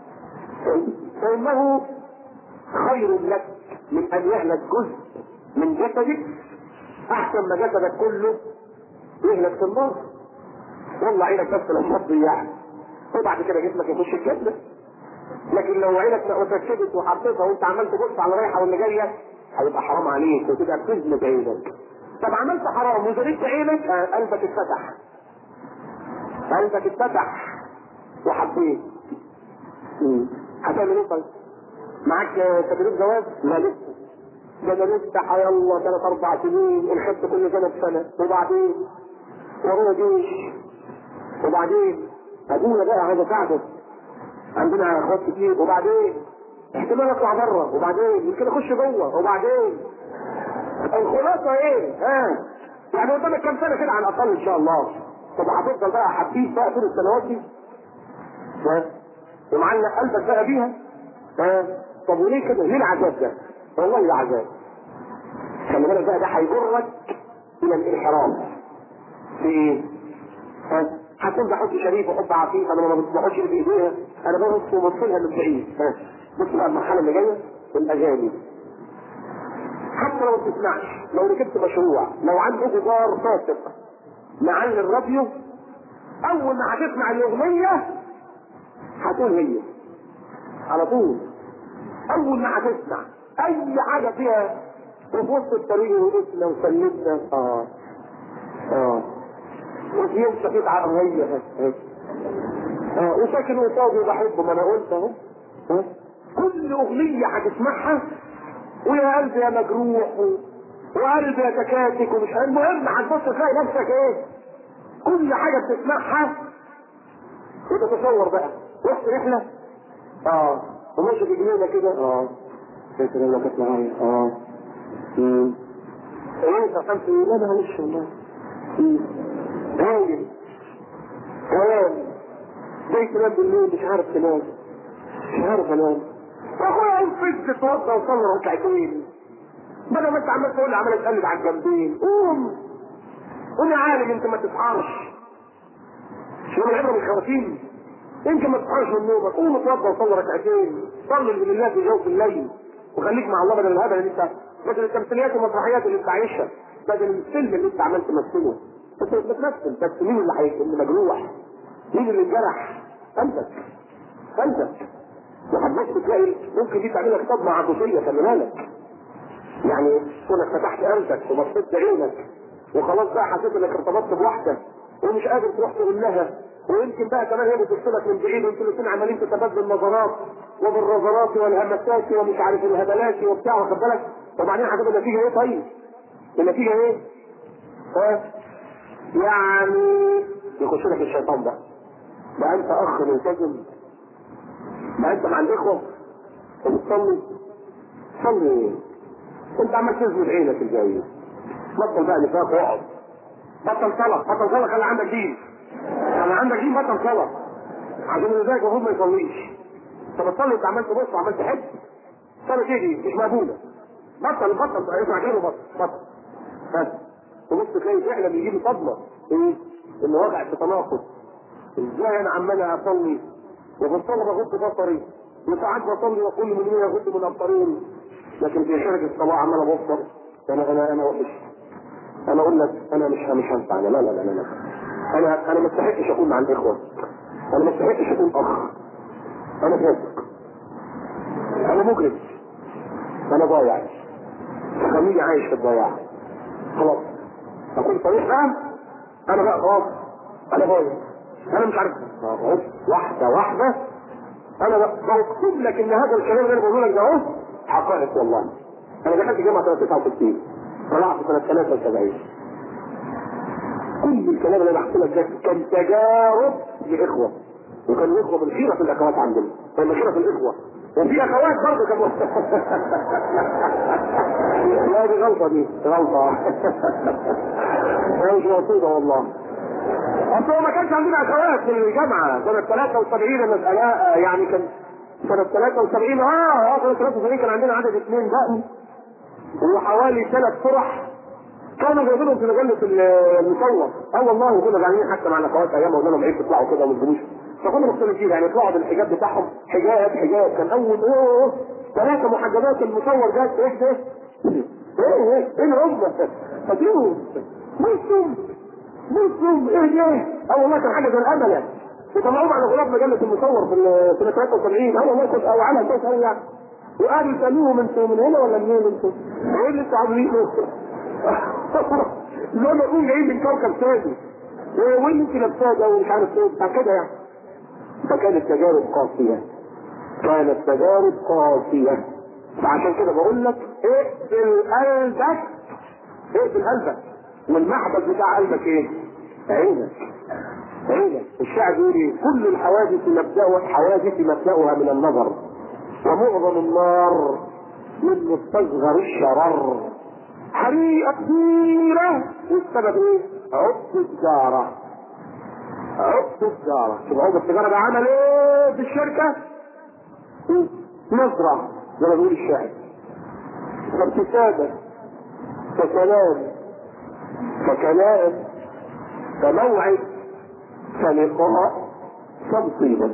Speaker 1: فانه خير لك من ان يهلك جزء من جسدك احسن ما جسدك كله يهلك في النار. والله عينك بس لما تضيعها وبعد كده جسمك يخش الجنه، لكن لو عينك ما اتركبت وحطيتها وانت عمال تبص على رايحه واللي جايه هيبقى حرام عليك وتبقى بتزمد عينك. طب عملت حرام وزريت عينك، قلبك اتفتح، قلبك اتفتح وحبيت. هتعمل ايه طيب؟ معاك تدريب جواز؟ لا لسه، ده انا لسه هيلا 3 4 سنين ونحط كل سنه بسنه، وبعدين وهو جيش، وبعدين ابويا بقى عايز اساعده، عندنا اخوات كتير، وبعدين احتمال اطلع بره، وبعدين يمكن اخش جوه، وبعدين الخلاصه ايه؟ يعني قدامك كام سنه كده على الاقل ان شاء الله. طب هتفضل بقى حبيب بقى طول السنوات دي؟ ومعلق قلبك بقى بيها؟ طب وليه كده؟ ليه العذاب ده؟ والله ده عذاب. خلي بالك بقى، ده هيجرك الى الانحراف. في ايه؟ هتقول ده حب شريف وحب عفيف، انا ما بصبحوش بايديها، انا ببص وبصلها من بعيد. بص بقى المرحله اللي جايه، الاغاني. حتى لو ما بتسمعش، لو ركبت مشروع، لو عندك جار فاسق معلي الراديو، اول ما هتسمع الاغنيه هتقول هي على طول. اول ما هتسمع اي حاجه فيها في وسط الطريق وقفنا وسلمنا وفي يوم شقيق عربيه وساكن قصادي وبحبه، ما انا قلت اهو. كل اغنيه هتسمعها ويا قلبي يا مجروح وقلبي يا تكاتك ومش المهم، هتبص تلاقي نفسك ايه؟ كل حاجه بتسمعها وتتصور بقى رحت رحله وماشي في جنينه كده فاكر لما كانت معايا ايه فهمت ايه؟ لا معلش والله راجل كلام زي تنام بالليل مش عارف تنام، مش عارف انام، واخويا قوم فز اتوضى وصلي ركعتين، بدل ما انت عمال تقول لي عمال تقلب على الجنبين. قوم يا عالم، انت ما تسهرش، شو العبره من الخواتيم؟ يمكن ما تصحاش من نومك، قوم اتوضى وصلي ركعتين، صلي لله في جوف الليل، وخليك مع الله بدل الهبل اللي انت، بدل التمثيليات والمسرحيات اللي انت عايشها، بدل الفيلم اللي انت عمال تمثله. انت مش بتمثل، بس مين اللي مجروح؟ مين اللي انجرح؟ قلبك. وحضرتك تلاقي ممكن دي تعمل لك صدمه عاطفيه، خلي بالك. يعني كونك فتحت قلبك وبصيت عينك وخلاص بقى حسيت انك ارتبطت بواحده ومش قادر تروح تقول لها، ويمكن بقى كمان هي بتبصلك من بعيد وانتوا الاثنين عمالين تتبادلوا النظرات وبالنظرات والهمسات ومش عارف الهبلات وبتاع، واخد بالك؟ وبعدين هتبقى النتيجه ايه طيب؟ النتيجه ايه؟ يعني يخش لك الشيطان بقى انت اخ ملتزم، بقى انت مع الاخوه وبتصلي، صلي ايه؟ انت عمال تزمد عينك الجايه، بطل بقى نفاق واقعد، بطل صلاه، خلي عندك دين، بطل صلاه، عشان اللي زيك المفروض ما يصليش. انت بتصلي انت عمال تبص وعمال تحب، صلاه ايه دي؟ مش مقبوله. بطل اسمع كلمه، بطل تبص تلاقي فعلا بيجيب صدمه ايه؟ انه واقع في تناقض. ازاي انا عمال اصلي وبصلي بغض بصري، وساعات بصلي وكل من يغض من ابصارهم، لكن في شركه الصلاه عمال ابصر. انا وحش، انا اقول لك انا مش هنفع. لا انا ما استحقش اكون مع الاخوه، انا ما استحقش اكون اخ، انا فاسق، انا مجرم، انا ضايع، خليني عايش في الضياع. خلاص اكون صريح بقى، انا بقى خلاص انا ضايع، انا مش عارف واحده انا بكتب لك ان هذا الكلام اللي انا بقوله لك ده اهو حقائق. والله انا دخلت جامعه سنه 69، طلعت سنه 73. كل الكلام اللي انا بحكي لك ده كان تجارب لاخوه، وكان الاخوه من خيره الاخوات عندنا، كان خيره الاخوه، وفي اخوات برضه كانوا لا دي غلطه مش مقصوده والله. اصل ما كانش عندنا اخوات في الجامعه سنه 73 المساله، يعني كان سنه 73 سنه 73 كان عندنا عدد 2 بقى وحوالي 3 فرح كانوا جايبينهم في مجله المصور. والله كنا زعلانين حتى مع الاخوات ايام، قلنا لهم عيب تطلعوا كده وما تجيبوش، فكنا مختلفين يعني يطلعوا بالحجاب بتاعهم، حجاب كان اول 3 محجبات المصور جات ايه العزبه فاكرين مسلم ايه والله كان حاجه زي الامل، وطلعوهم على غلاف مجله المصور في سنه 73. والله كنت وعمل كويس قوي يعني، وقعدوا يسالوهم انتوا من هنا ولا منين انتوا؟ ايه اللي انتوا عاملينه؟ زي ما يكون جايين من كوكب ثاني. وين انت لابساه ده ومش عارف ايه بتاع كده يعني. فكانت تجارب قاسيه. كانت تجارب قاسيه. فعشان كده بقول لك اقفل قلبك. اقفل قلبك. والمحبس بتاع قلبك ايه؟ عينك. عينك. الشعر بيقول ايه؟ كل الحوادث مبدأها من النظر. ومعظم النار من مستصغر الشرر. حريقة كبيرة والسبب ايه؟ عقد التجارة. عقد التجارة. شوف عقد التجارة ده عمل ايه في الشركة؟ نظرة زي ما بيقول الشاعر. فابتسامة فكلام فكلام فموعد فلقاء فمصيبة.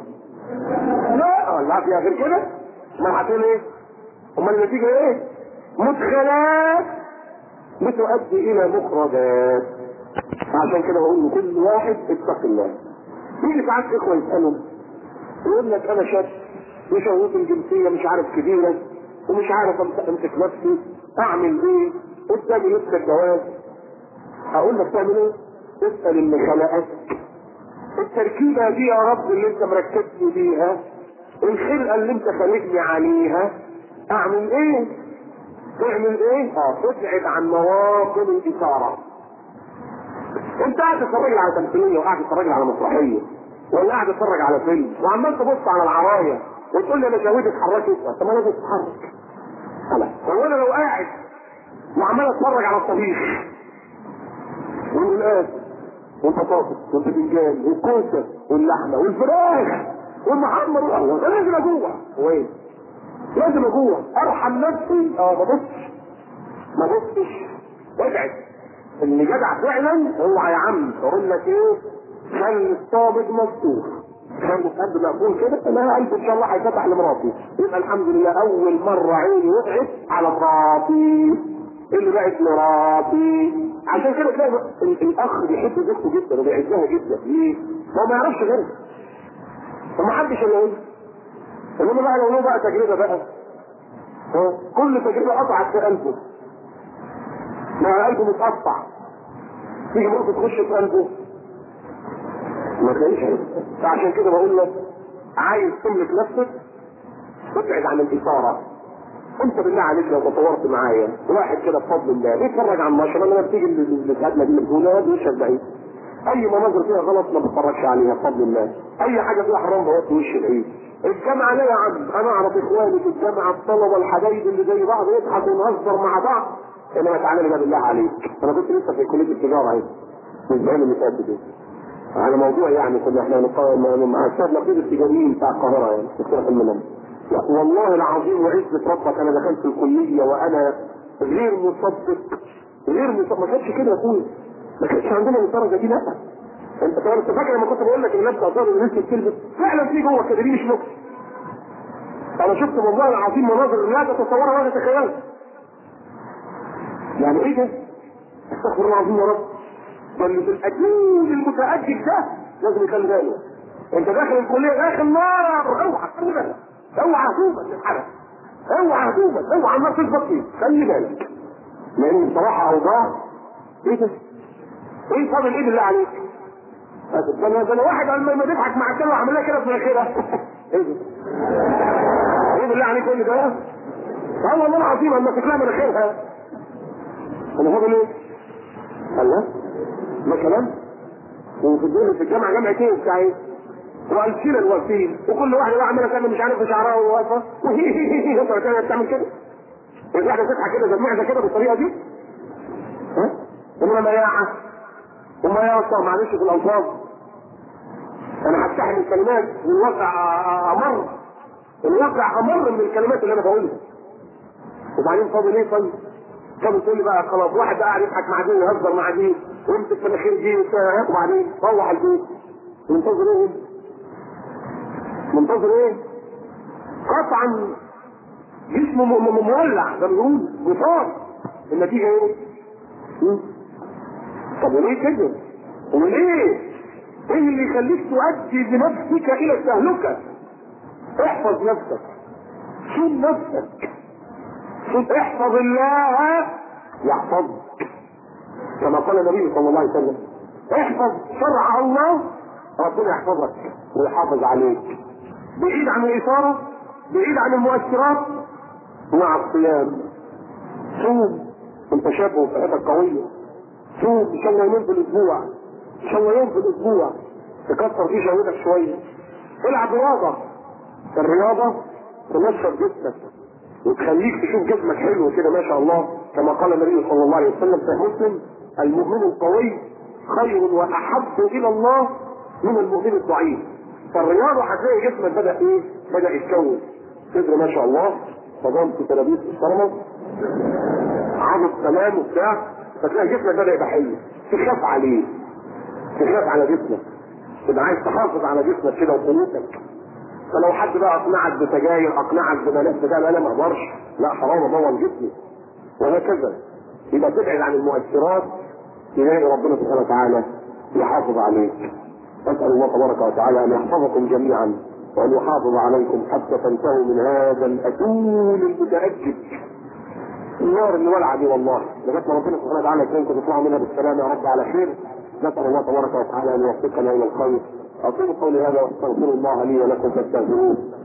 Speaker 1: لا فيها غير كده. ما هتقول ايه؟ امال النتيجة ايه؟ مدخلات بتؤدي الى مخرجات. عشان كده بقول لكل واحد اتق الله. يجي ساعات اخوة يسألوا يقول لك انا شاب وشهوتي الجنسية مش عارف كبيرة ومش عارف امسك نفسي اعمل ايه؟ قدامي لسه الجواز. هقول لك تعمل ايه؟ اسأل اللي خلقك. التركيبة دي يا رب اللي انت مركبني بيها، الخلقة اللي انت خلقني عليها، اعمل ايه؟ تعمل ايه؟ ابعد عن مواطن الاثارة. انت قاعد تتفرج على تمثيلية وقاعد تتفرج على مسرحية ولا قاعد تتفرج على فيلم وعمال تبص على العراية وتقول لي انا شهوتي اتحركت. طب ما لازم تتحرك. هو انا لو قاعد وعمال اتفرج على الطبيخ والقلقاس والبطاطس والبتنجان والكوسه واللحمه والفراخ والمحمر والاول لازم اجوع. وين؟ لازم اجوع. ارحم نفسي. ما بصش. ابعد. اللي جدع فعلا هو يا عم اقول لك ايه؟ خلي الصامت مفتوح. خلي القلب مقفول كده. انا قلبي ان شاء الله هيفتح لمراتي. يبقى الحمد لله اول مره عيني وقعت على مراتي. اللي بقت مراتي. عشان كده تلاقي الاخ بيحب زوجته جدا وبيعزها جدا. ليه؟ هو ما يعرفش غيرها. وما حدش الا هو. انما بقى لو له بقى تجربه بقى كل تجربه قطعت في قلبه. ما قلبه متقطع. تيجي مرته تخش في قلبه ما تلاقيش. فعشان كده بقول لك عايز تملك نفسك ابعد عن الاثاره. انت بالله عليك لو تطورت معايا واحد كده بفضل الله بيتفرج على المشروع لما بتيجي الهدمه دي الاولاد وشك بعيد. اي مناظر فيها غلط ما بتفرجش عليها بفضل الله. اي حاجه فيها حرام بوطي وش بعيد. الجامعه لا يا عم. انا اعرف اخواني في الجامعه الطلبه الحبايب اللي زي بعض يضحك ونهزر مع بعض. انما تعالى لي بالله عليك. انا كنت لسه في كليه التجاره اهي من الزمان اللي فات دي على موضوع يعني كنا احنا مع الشباب نقيب التجاريين بتاع القاهره يعني دكتور حلمنا. والله العظيم وعزة ربك انا دخلت الكليه وانا غير مصدق. ما كانش كده يا اخويا. ما كانش عندنا الدرجه دي. لا انت فاكر لما كنت بقول لك الناس اصلا الناس بتلبس فعلا في جوه كده دي مش نكته. انا شفت والله العظيم مناظر لا تتصورها ولا تتخيلها. يعني ايه ده؟ استغفر الله العظيم يا رب. واللي في الاجيال المتأجج ده لازم يخلي باله. انت داخل الكليه داخل نار. اوعى خلي بالك. اوعى هتوبك للحرق. اوعى هتوبك. اوعى النار تثبت فيك. خلي بالك. لان بصراحه اوضاع ايه ده؟ ايه فاضل ايه بالله عليك؟ ده انا واحد لما بيضحك مع الكلمه عمل لها كده في مناخيرها. ايه ده؟ ايه بالله عليك كل ده؟ اه والله العظيم اما تكلها مناخيرها. انا فاضل ايه؟ الله؟ ما كلام؟ وفي الدنيا في الجامعه جامعه ايه وبتاع ايه؟ والسين الوسيل وكل واحده بقى عماله تعمل مش عارف في شعرها وواقفه انت بتعمل كده؟ الواحده تضحك كده زي كده بالطريقه دي؟ ها؟ انما مياعه وما يقطع معلش في الالفاظ. انا هفتح الكلمات الواقع امر من الكلمات اللي انا بقولها. وبعدين فاضل ايه طيب؟ كانوا تقول لي بقى خلاص واحد قاعد يضحك مع دي ويهزر مع دي ويمسك مناخير دي وبعدين روح البيت. منتظر ايه؟ قطعا جسمه مولع زي ما بيقول بطار. النتيجه ايه؟ طب وليه كده؟ وليه؟ ايه اللي يخليك تؤدي بنفسك الى التهلكه؟ احفظ نفسك. صون نفسك، احفظ الله يحفظك، كما قال النبي صلى الله عليه وسلم احفظ شرع الله ربنا يحفظك ويحافظ عليك. بعيد عن الاثاره، بعيد عن المؤثرات، مع الصيام. صوم انت شاب وصحتك قويه، صوم ان شاء الله يومين في الاسبوع، ان شاء الله يوم في الاسبوع تكسر فيه شهوتك شويه. العب رياضه، الرياضه تنشط جسمك وتخليك تشوف جسمك حلو كده ما شاء الله، كما قال النبي صلى الله عليه وسلم في مسلم المؤمن القوي خير واحب الى الله من المؤمن الضعيف. فالرياضه هتلاقي جسمك بدا يتكون صدر ما شاء الله، فضلت تلابيس محترمه، عضل تمام وبتاع، فتلاقي جسمك بدا يبقى حلو، تخاف عليه، تخاف على جسمك، تبقى عايز تحافظ على جسمك كده وقوتك. فلو حد بقى اقنعك بسجاير، اقنعك ببنات بتاع، لا ما اقدرش، لا حرام ابوظ جسمي، وهكذا. يبقى تبعد عن المؤثرات، تلاقي ربنا سبحانه وتعالى يحافظ عليك. اسال الله تبارك وتعالى ان يحفظكم جميعا وان يحافظ عليكم حتى تنتهوا من هذا الاتول المتأجج، النار اللي ولع دي والله، لغايه ما ربنا سبحانه وتعالى يكرمكم تطلعوا منها بالسلامه يا رب على خير. نسال الله تبارك وتعالى ان يوفقنا الى الخير. اقول قولي هذا واستغفر الله لي ولكم فاستغفروه